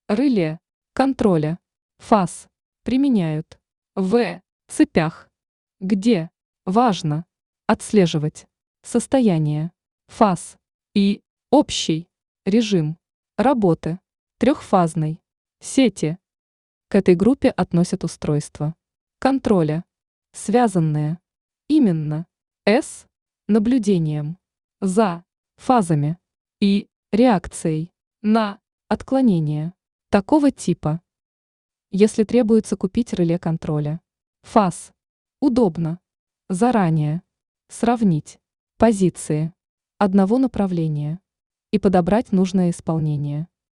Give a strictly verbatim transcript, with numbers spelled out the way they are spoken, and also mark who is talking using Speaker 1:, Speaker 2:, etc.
Speaker 1: Реле контроля. Фаз применяют в цепях, где важно отслеживать состояние фаз и общий режим работы трехфазной сети. К этой группе относят устройства контроля, связанные именно с наблюдением за фазами и реакцией на отклонения такого типа. Если требуется купить реле контроля фаз, удобно заранее сравнить позиции одного направления и подобрать нужное исполнение.